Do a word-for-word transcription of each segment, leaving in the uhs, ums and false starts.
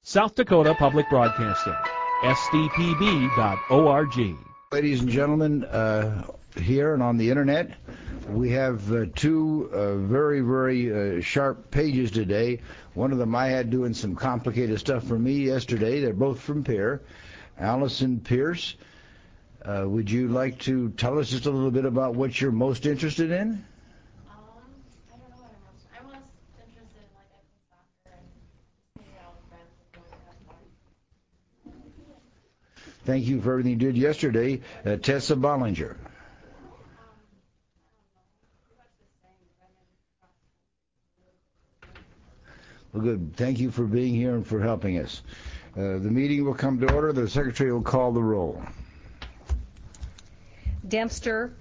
South Dakota Public Broadcasting, S D P B dot org. Ladies and gentlemen, uh, here and on the internet, we have uh, two uh, very, very uh, sharp pages today. One of them I had doing some complicated stuff for me yesterday. They're both from Pierre. Allison Pierce, uh, would you like to tell us just a little bit about what you're most interested in? Thank you for everything you did yesterday. Uh, Tessa Bollinger. Well, good. Thank you for being here and for helping us. Uh, the meeting will come to order. The secretary will call the roll. Dempster.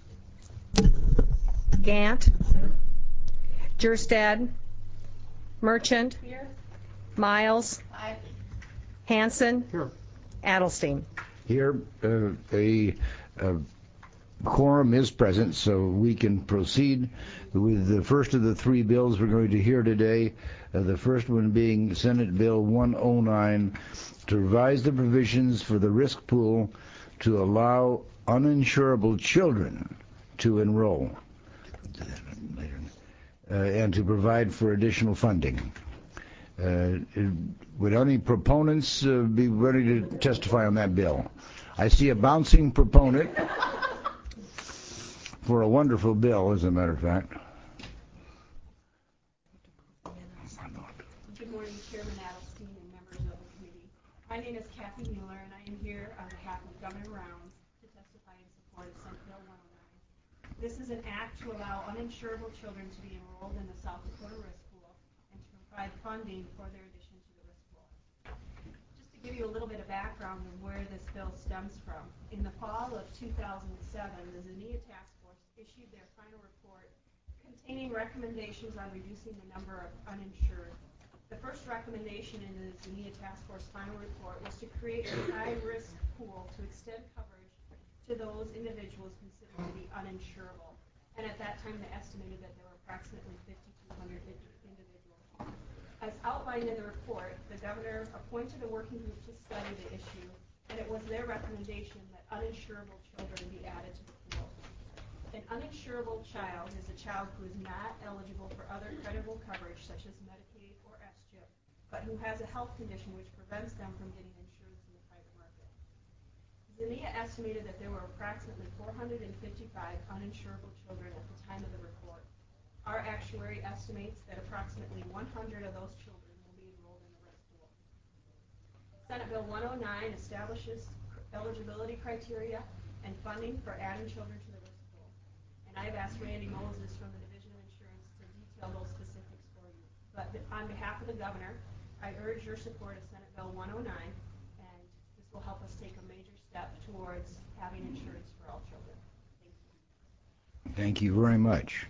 Gant. Jerstad. Merchant. Here. Miles. Aye. Hanson. Here. Adelstein. Here, uh, a, a quorum is present, so we can proceed with the first of the three bills we're going to hear today. Uh, the first one being Senate Bill one oh nine, to revise the provisions for the risk pool to allow uninsurable children to enroll uh, and to provide for additional funding. Uh, would any proponents uh, be ready to testify on that bill? I see a bouncing proponent for a wonderful bill, as a matter of fact. Good morning, Chairman Adelstein and members of the committee. My name is Kathy Mueller, and I am here on behalf of Governor Rounds to testify in support of Senate Bill one oh nine. This is an act to allow uninsurable children to be enrolled in the South Dakota Risk Pool and to provide funding for their addition to the risk pool. Just to give you a little bit of background of where this bill stems from, in the fall of two thousand seven, the Zania Task Force issued their final report containing recommendations on reducing the number of uninsured. The first recommendation in the Zania Task Force final report was to create a high-risk pool to extend coverage to those individuals considered to be uninsurable. And at that time, they estimated that there were approximately fifty-two hundred individuals. As outlined in the report, the governor appointed a working group to study the issue, and it was their recommendation that uninsurable children be added to the pool. An uninsurable child is a child who is not eligible for other credible coverage such as Medicaid or S CHIP, but who has a health condition which prevents them from getting insurance in the private market. Zania estimated that there were approximately four hundred fifty-five uninsurable children at the time of the report. Our actuary estimates that approximately one hundred of those children will be enrolled in the risk pool. Senate Bill one oh nine establishes eligibility criteria and funding for adding children to the risk pool. And I've asked Randy Moses from the Division of Insurance to detail those specifics for you. But on behalf of the governor, I urge your support of Senate Bill one oh nine, and this will help us take a major step towards having insurance for all children. Thank you. Thank you very much.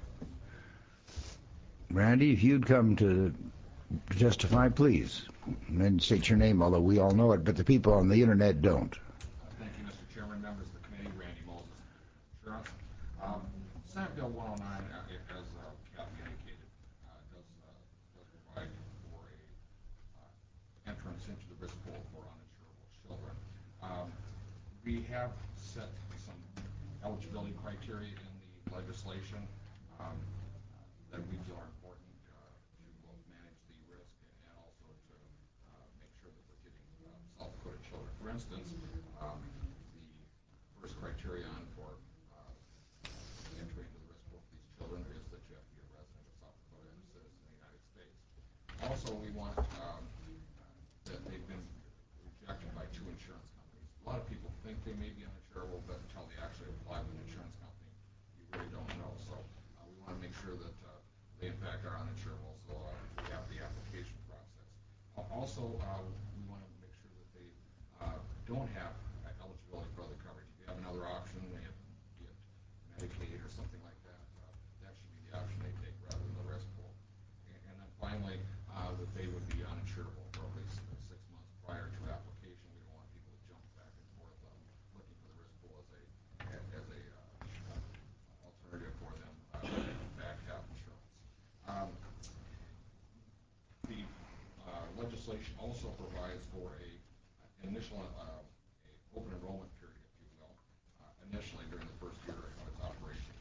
Randy, if you'd come to testify, please, and then state your name, although we all know it, but the people on the internet don't. Thank you, Mister Chairman, members of the committee, Randy Moses, Insurance. Um, Senate Bill one oh nine, uh, as uh, Kathy indicated, uh, does, uh, does provide for a uh, entrance into the risk pool for uninsurable children. Um, we have set some eligibility criteria in the legislation um, that we feel are important uh, to both manage the risk and also to uh, make sure that we're getting uh, South Dakota children. For instance, um, the first criterion for uh, entry into the risk pool for these children is that you have to be a resident of South Dakota and a citizen of the United States. Also, we want um, that they've been rejected by two insurance companies. A lot of people think they may be uninsurable, but until they actually apply with an insurance company, you really don't know. So uh, we want to make sure that uh, they in fact are uninsurable, so uh, we have the application process. Uh, also, uh, we want to make sure that they uh, don't have uh, eligibility for other coverage. If you have another option, they have get Medicaid or something like that, uh, that should be the option they take rather than the risk pool. And, and then finally, uh, that they would be uninsurable for at least uh, six months prior to application. We don't want people to jump back and forth um, looking for the risk pool as a as a uh, alternative for them uh, to in fact have insurance. Um, the uh, legislation legislation also provides for a an initial uh, a open enrollment period, if you will, uh, initially during the first year of its operation.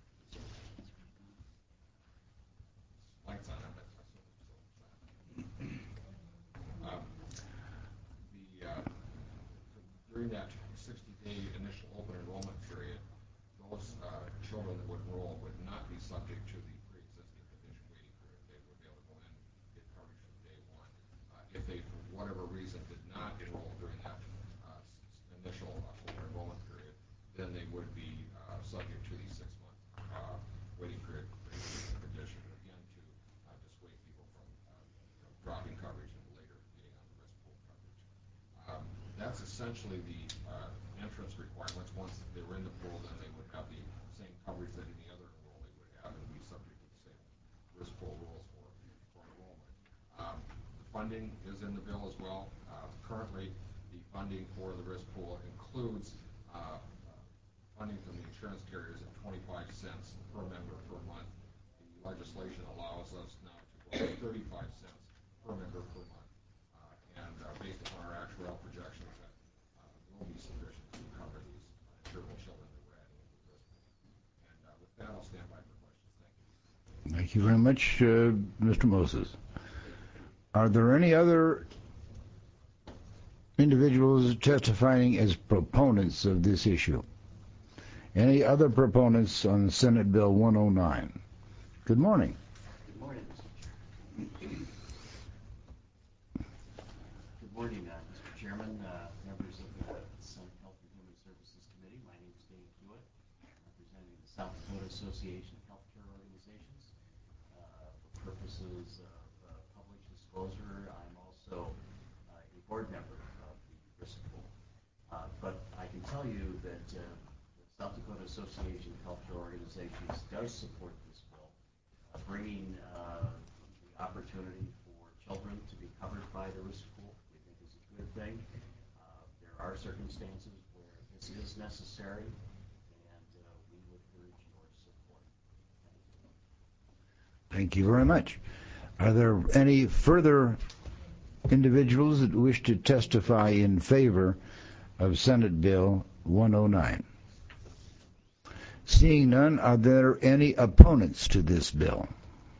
Lights on, but I assume it's still um, the uh, during that sixty-day initial open enrollment period, those uh, children that would enroll would not be subject to the pre-existing condition waiting period. They would be able to go in and get coverage from day one. Uh, if they, for whatever reason, did not enroll during that uh, initial uh, open enrollment period, then they would be uh, subject to the six-month uh, waiting period for pre-existing condition, again, to uh, dissuade people from uh, you know, dropping coverage and later getting on the risk pool coverage. Um, that's essentially the uh, entrance requirements. Once they were in the pool, then they would have the same coverage that any other enrollee would have and be subject to the same risk pool rules for, for enrollment. Um, the funding is in the bill as well. Uh, currently, the funding for the risk pool includes uh, funding from the insurance carriers at twenty-five cents per member per month. The legislation allows us now to go to thirty-five cents per member per month. Uh, and uh, based upon our actuarial projections, that uh, will be sufficient to cover these uninsurable children that we're adding into the risk pool. And uh, with that, I'll stand by for questions. Thank you. Thank you very much, uh, Mister Moses. Are there any other individuals testifying as proponents of this issue? Any other proponents on Senate Bill one oh nine? Good morning. Good morning, Mister Chairman. Good morning, uh, Mister Chairman, uh, members of the Senate Health and Human Services Committee. My name is Dave Hewitt. I'm representing the South Dakota Association of Healthcare Organizations. Uh, for purposes of uh, public disclosure, I'm also uh, a board member of the risk pool. Uh, but I can tell you that uh, the South Dakota Association of Healthcare Organizations does support this bill, uh, bringing uh, the opportunity for children to be covered by the risk pool. We think is a good thing. Uh, there are circumstances where this is necessary, and uh, we would urge your support. Thank you. Thank you very much. Are there any further individuals that wish to testify in favor of Senate Bill one oh nine? Seeing none, are there any opponents to this bill?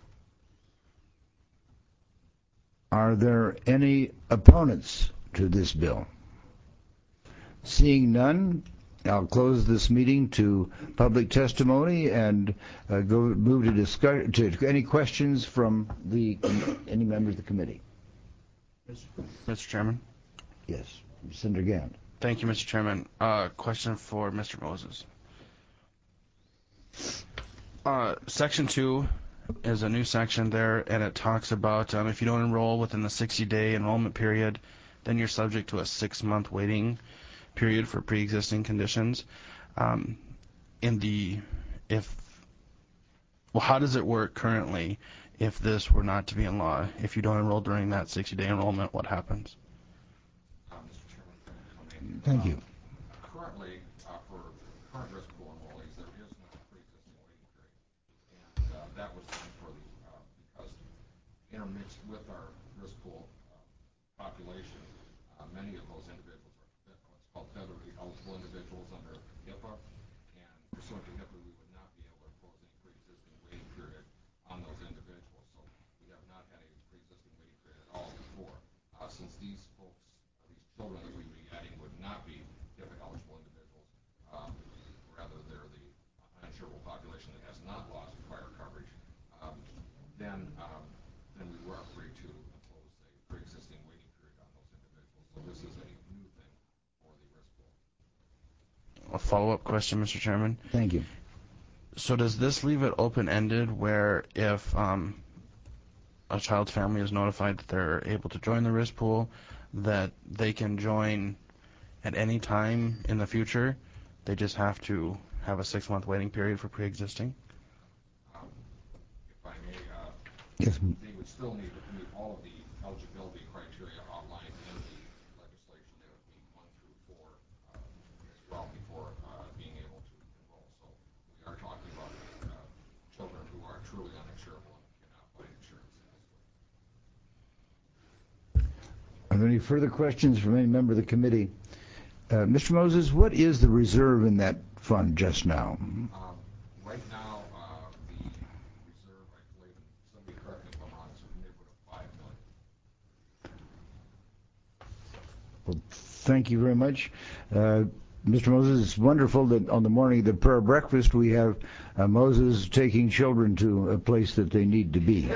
Are there any opponents to this bill? Seeing none, I'll close this meeting to public testimony and uh, go move to discuss to any questions from the any members of the committee. Mister Chairman. Yes, Senator Gant. Thank you, Mister Chairman. Uh, question for Mister Moses. Uh, section two is a new section there, and it talks about um, if you don't enroll within the sixty-day enrollment period, then you're subject to a six-month waiting period for pre-existing conditions. Um, in the if well, how does it work currently if this were not to be in law? If you don't enroll during that sixty-day enrollment, what happens? Uh, Mister Chairman, Thank you. Um, currently, uh, for current risk pool enrollees, there is no pre-existing waiting period, and uh, that was done for the uh, because intermixed with our risk pool uh, population, uh, many of those individuals are what's called federally eligible individuals under HIPAA, and pursuant to HIPAA, we would not be able to impose any pre-existing waiting period on those individuals. So we have not had a pre-existing waiting period at all before. Uh, since these folks, these children that we would be adding would not be HIPAA eligible individuals, um, rather they're the uninsurable population that has not lost prior coverage, um, then um, then we were free to impose a pre-existing waiting period on those individuals. So this is a new thing for the risk pool. A follow-up question, Mister Chairman. Thank you. So does this leave it open-ended where if um, a child's family is notified that they're able to join the risk pool, that they can join at any time in the future? They just have to have a six-month waiting period for pre-existing? Um, if I may, uh, Yes. they would still need to meet all of the eligibility criteria outlined in the legislation. They would meet one through four uh, as well before uh, being able to enroll. So we are talking about uh, children who are truly uninsurable and cannot find insurance elsewhere. Are there any further questions from any member of the committee? Uh, Mister Moses, what is the reserve in that fund just now? Um, right now, uh, the reserve, I believe, and somebody correct me if I'm wrong, is in the neighborhood of five million. Well, thank you very much. Uh, Mister Moses, it's wonderful that on the morning of the prayer breakfast we have uh, Moses taking children to a place that they need to be.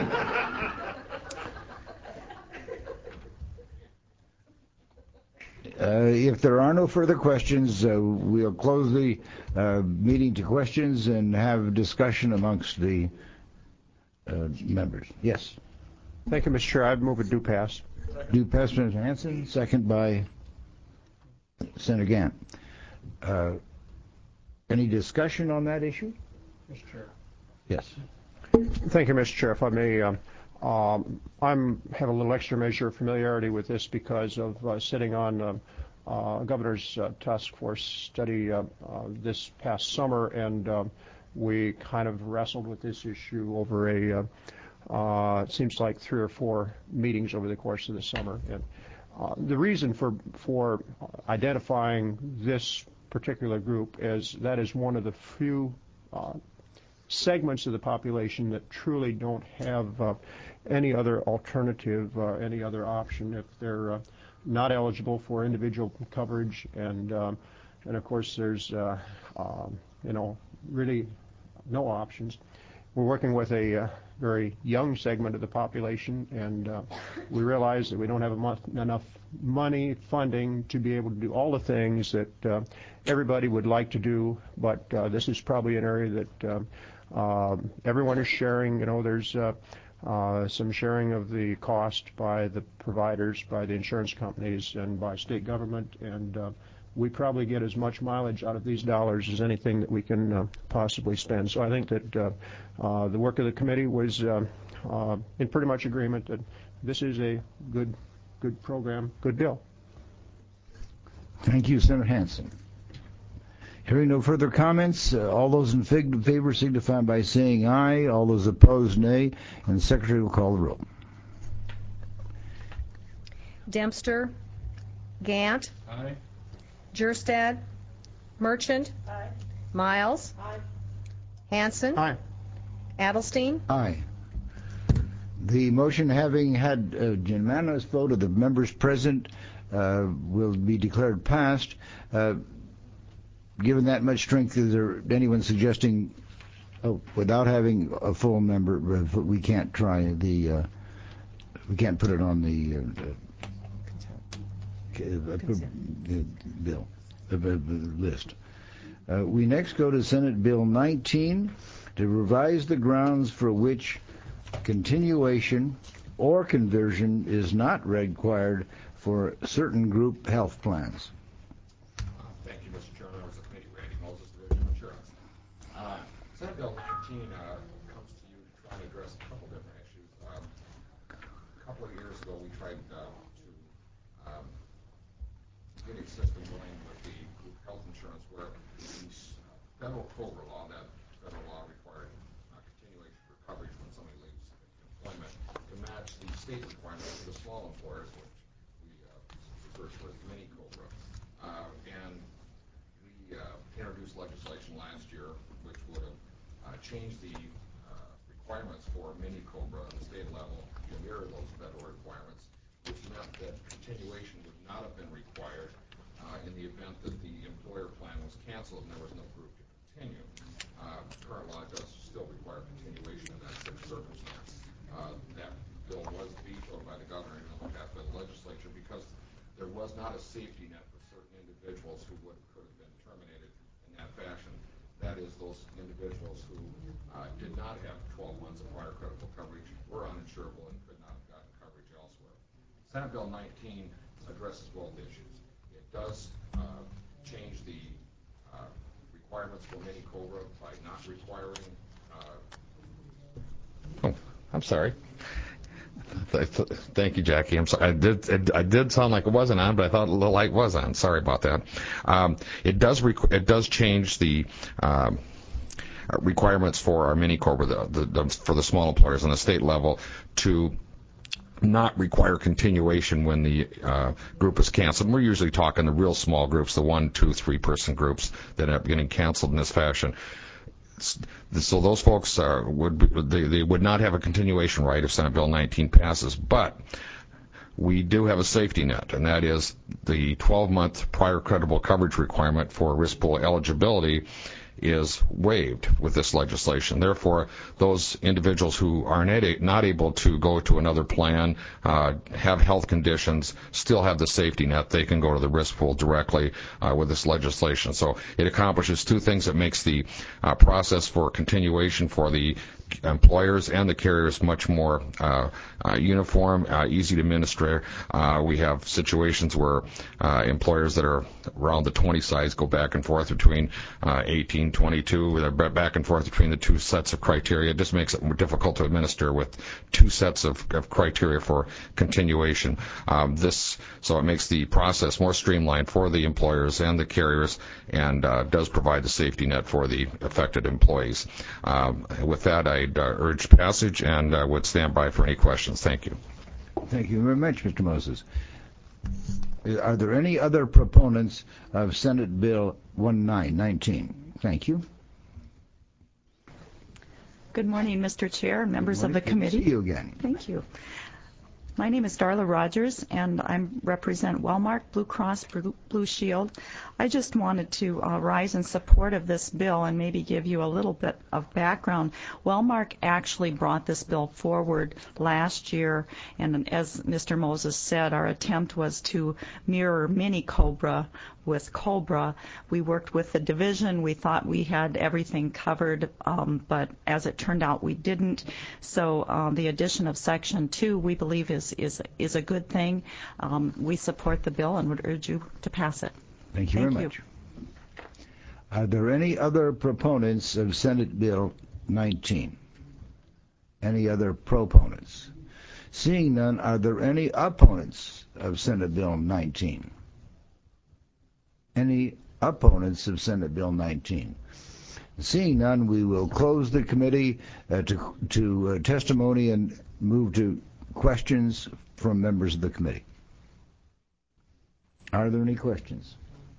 Uh, if there are no further questions, uh, we'll close the uh, meeting to questions and have discussion amongst the uh, members. Yes. Thank you, Mister Chair. I'd move a due pass. Due pass, Mister Hanson. Second by Senator Gant. Uh, any discussion on that issue? Mister Chair. Yes. Thank you, Mister Chair. If I may, um, um, I'm have a little extra measure of familiarity with this because of uh, sitting on um, uh, Governor's uh, task force study uh, uh, this past summer, and um, we kind of wrestled with this issue over a uh, uh, it seems like three or four meetings over the course of the summer. And uh, the reason for for identifying this particular group is that is one of the few uh, segments of the population that truly don't have uh, any other alternative, uh, any other option if they're uh, not eligible for individual coverage. And um, and of course there's uh, um, you know really no options. We're working with a uh, very young segment of the population, and uh, we realize that we don't have enough, enough money, funding to be able to do all the things that uh, everybody would like to do, but uh, this is probably an area that uh, uh, everyone is sharing. You know, there's uh, uh, some sharing of the cost by the providers, by the insurance companies, and by state government, and uh, we probably get as much mileage out of these dollars as anything that we can uh, possibly spend. So I think that uh, uh, the work of the committee was uh, uh, in pretty much agreement that this is a good, good program, good bill. Thank you, Senator Hanson. Hearing no further comments, uh, all those in fig- favor signify by saying aye. All those opposed, nay. And the Secretary will call the roll. Dempster. Gant. Aye. Jerstad. Merchant. Aye. Miles. Aye. Hanson. Aye. Adelstein. Aye. The motion, having had a unanimous vote of the members present, uh, will be declared passed. Uh, given that much strength, is there anyone suggesting, oh, without having a full member, we can't try the, uh, we can't put it on the uh, uh, bill, uh, list. Uh, we next go to Senate Bill nineteen to revise the grounds for which continuation or conversion is not required for certain group health plans. Uh, thank you, Mister Chairman. Members of the committee, Randy Moses, Division of Insurance. Uh, Senate Bill nineteen uh, comes to you to try and address a couple different issues. Um, a couple of years ago, we tried uh, to um, get a system going with the group health insurance where the uh, federal COBRA law, that federal law required uh, continuation for coverage when somebody leaves employment, to match the state requirements for the small employers, which we uh, refer to as mini COBRA. Uh, and we uh, introduced legislation last year which would have uh, changed the uh, requirements for mini COBRA at the state level to mirror those federal requirements, which meant that continuation would not have been required uh, in the event that the employer plan was canceled and there was no group to continue. Uh, current law does still require continuation in that circumstance. Uh, that bill was vetoed by the governor and then passed by the legislature because there was not a safety net for certain individuals who would could have been terminated in that fashion. That is, those individuals who uh, did not have twelve months of prior critical coverage, were uninsurable, and could not have gotten coverage elsewhere. Senate Bill nineteen addresses both issues. It does uh, change the uh, requirements for mini COBRA by not requiring. Uh, oh, I'm sorry. Thank you, Jackie. I'm sorry. I did. It, I did sound like it wasn't on, but I thought the light was on. Sorry about that. Um, it does. Requ- it does change the um, requirements for our mini COBRA, the, the, the, for the small employers on the state level, to not require continuation when the uh, group is canceled. And we're usually talking the real small groups, the one, two, three person groups that end up getting canceled in this fashion. So those folks uh, would be, they, they would not have a continuation right if Senate Bill nineteen passes, but we do have a safety net, and that is the twelve-month prior credible coverage requirement for risk pool eligibility is waived with this legislation. Therefore, those individuals who are not able to go to another plan, uh, have health conditions, still have the safety net. They can go to the risk pool directly uh, with this legislation. So it accomplishes two things. It makes the uh, process for continuation for the employers and the carriers much more uh, uh, uniform, uh, easy to administer. Uh, we have situations where uh, employers that are around the twenty size go back and forth between uh, eighteen, twenty-two, they're back and forth between the two sets of criteria. It just makes it more difficult to administer with two sets of, of criteria for continuation. Um, this so it makes the process more streamlined for the employers and the carriers, and uh, does provide the safety net for the affected employees. Um, with that, I I'd uh, urge passage and uh, would stand by for any questions. Thank you. Thank you very much, Mister Moses. Are there any other proponents of Senate Bill nineteen nineteen? Thank you. Good morning, Mister Chair and members of the Good committee. to see you again. Thank you. My name is Darla Rogers, and I represent Wellmark Blue Cross Blue Shield. I just wanted to uh, rise in support of this bill and maybe give you a little bit of background. Wellmark actually brought this bill forward last year, and as Mister Moses said, our attempt was to mirror Mini Cobra with Cobra. We worked with the division. We thought we had everything covered, um, but as it turned out, we didn't. So um, the addition of Section two, we believe, is is is a good thing. Um, we support the bill and would urge you to pass it. Thank you Thank very you. much. Are there any other proponents of Senate Bill nineteen? Any other proponents? Seeing none, are there any opponents of Senate Bill nineteen? Any opponents of Senate Bill nineteen? Seeing none, we will close the committee uh, to, to uh, testimony and move to questions from members of the committee. Are there any questions?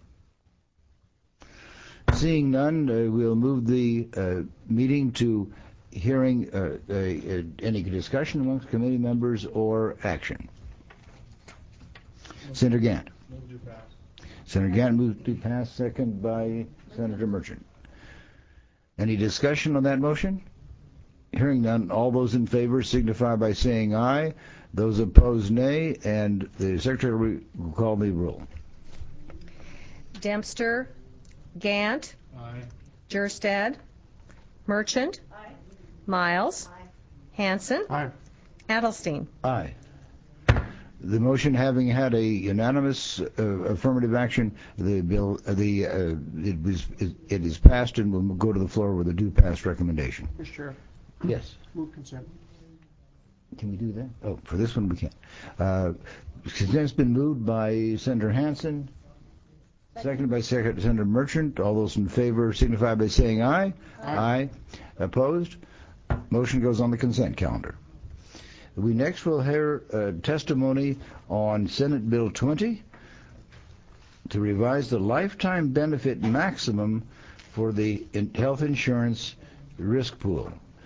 Seeing none, uh, we'll move the uh, meeting to hearing uh, uh, uh, any discussion amongst committee members or action. Senator Gant. Move to pass. Senator Gant moves to pass, second by Senator Merchant. Any discussion on that motion? Hearing none, all those in favor signify by saying aye. Those opposed, nay. And the Secretary will call the roll. Dempster, Gant, Aye. Jerstad, Merchant, Aye. Miles, Aye. Hanson, Aye. Adelstein. Aye. The motion having had a unanimous uh, affirmative action, the bill, uh, the uh, it was it, it is passed and will go to the floor with a due pass recommendation. Mister Chair, Yes. move consent. Can we do that? Oh, for this one we can. Uh, consent's been moved by Senator Hanson, seconded by Senator Merchant. All those in favor signify by saying aye. Aye. Aye. Opposed? Motion goes on the consent calendar. We next will hear uh, testimony on Senate Bill twenty to revise the lifetime benefit maximum for the in- health insurance risk pool.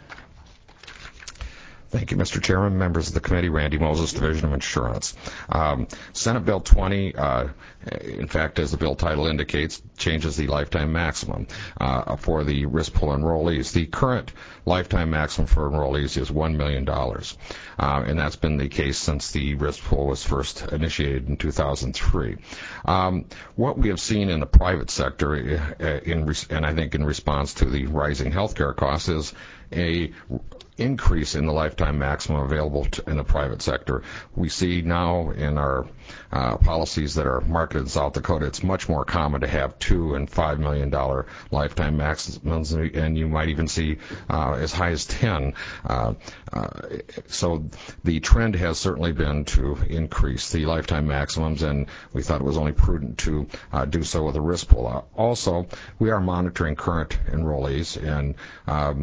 Thank you, Mister Chairman, members of the committee. Randy Moses, Division of Insurance. Um, Senate Bill twenty, uh, in fact, as the bill title indicates, changes the lifetime maximum uh, for the risk pool enrollees. The current lifetime maximum for enrollees is one million dollars, uh, and that's been the case since the risk pool was first initiated in two thousand three. Um, what we have seen in the private sector, uh, in res- and I think in response to the rising healthcare costs, is a increase in the lifetime maximum available to, in the private sector. We see now in our uh, policies that are marketed in South Dakota, it's much more common to have two and five million dollar lifetime maximums, and you might even see uh, as high as ten. Uh, uh, so the trend has certainly been to increase the lifetime maximums, and we thought it was only prudent to uh, do so with a risk pool. Also, we are monitoring current enrollees, and um,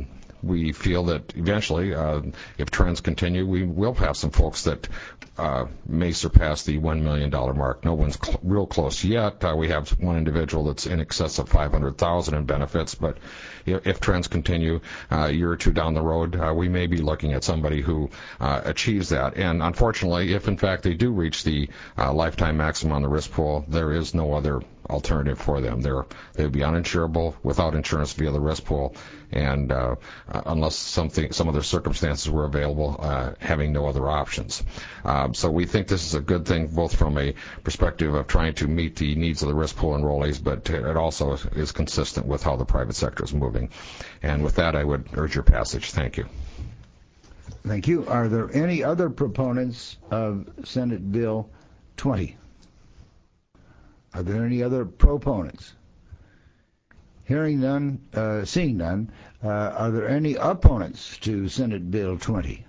we feel that eventually, uh, if trends continue, we will have some folks that uh, may surpass the one million dollars mark. No one's cl- real close yet. Uh, we have one individual that's in excess of five hundred thousand dollars in benefits, but if, if trends continue uh, a year or two down the road, uh, we may be looking at somebody who uh, achieves that. And unfortunately, if in fact they do reach the uh, lifetime maximum on the risk pool, there is no other alternative for them. They're, they would be uninsurable without insurance via the risk pool, and uh, uh, unless something, some other circumstances were available, uh, having no other options. Um, so we think this is a good thing, both from a perspective of trying to meet the needs of the risk pool enrollees, but it also is consistent with how the private sector is moving. And with that, I would urge your passage. Thank you. Thank you. Are there any other proponents of Senate Bill twenty? Are there any other proponents? Hearing none, uh, seeing none, uh, are there any opponents to Senate Bill twenty?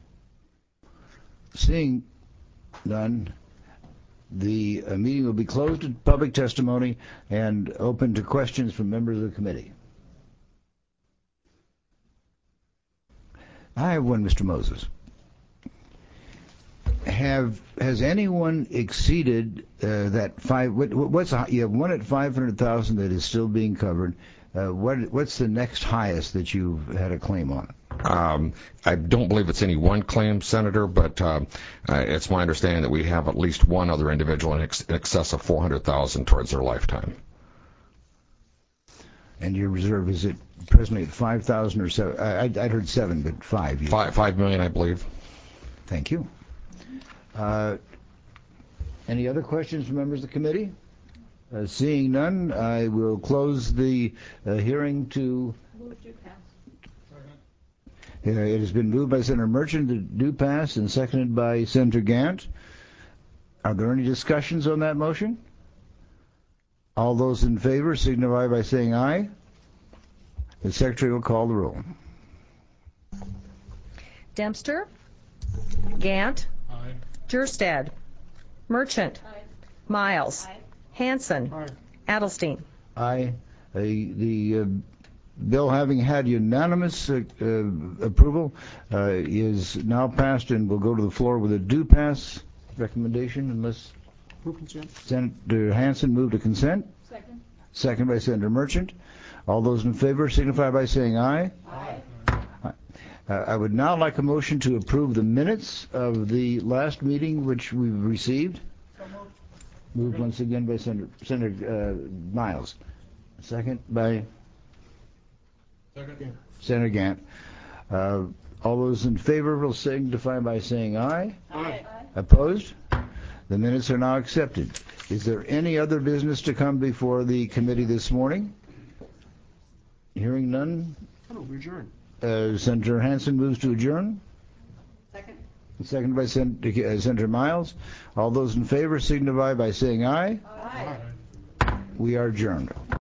Seeing none, the uh, meeting will be closed to public testimony and open to questions from members of the committee. I have one, Mister Moses. Have has anyone exceeded uh, that five? What, what's a, you have one at five hundred thousand that is still being covered. Uh, what what's the next highest that you've had a claim on? Um, I don't believe it's any one claim, Senator, but um, uh, it's my understanding that we have at least one other individual in, ex- in excess of four hundred thousand towards their lifetime. And your reserve is it presently at five thousand or seven? I I'd heard seven, but five. You Five five million, I believe. Thank you. Uh, any other questions from members of the committee? Uh, seeing none, I will close the uh, hearing to. Move to pass. Uh, it has been moved by Senator Merchant to do pass and seconded by Senator Gant. Are there any discussions on that motion? All those in favor signify by saying aye. The Secretary will call the roll. Dempster. Gant. Aye. Jerstad. Merchant. Aye. Miles. Aye. Hanson. Aye. Adelstein. Aye. Uh, the uh, bill, having had unanimous uh, uh, approval, uh, is now passed and will go to the floor with a do pass recommendation, unless Move consent. Senator Hanson moved to consent. Second. Second by Senator Merchant. All those in favor signify by saying aye. Aye. Uh, I would now like a motion to approve the minutes of the last meeting which we've received. So moved. Moved once again by Senator, Senator uh, Miles. Second by Second. Senator Gant. Uh, all those in favor will signify by saying aye. Aye. Opposed? The minutes are now accepted. Is there any other business to come before the committee this morning? Hearing none. Oh, we adjourn. Uh, Senator Hanson moves to adjourn. Second. Second by Sen- uh, Senator Miles. All those in favor signify by saying aye. Aye. We are adjourned.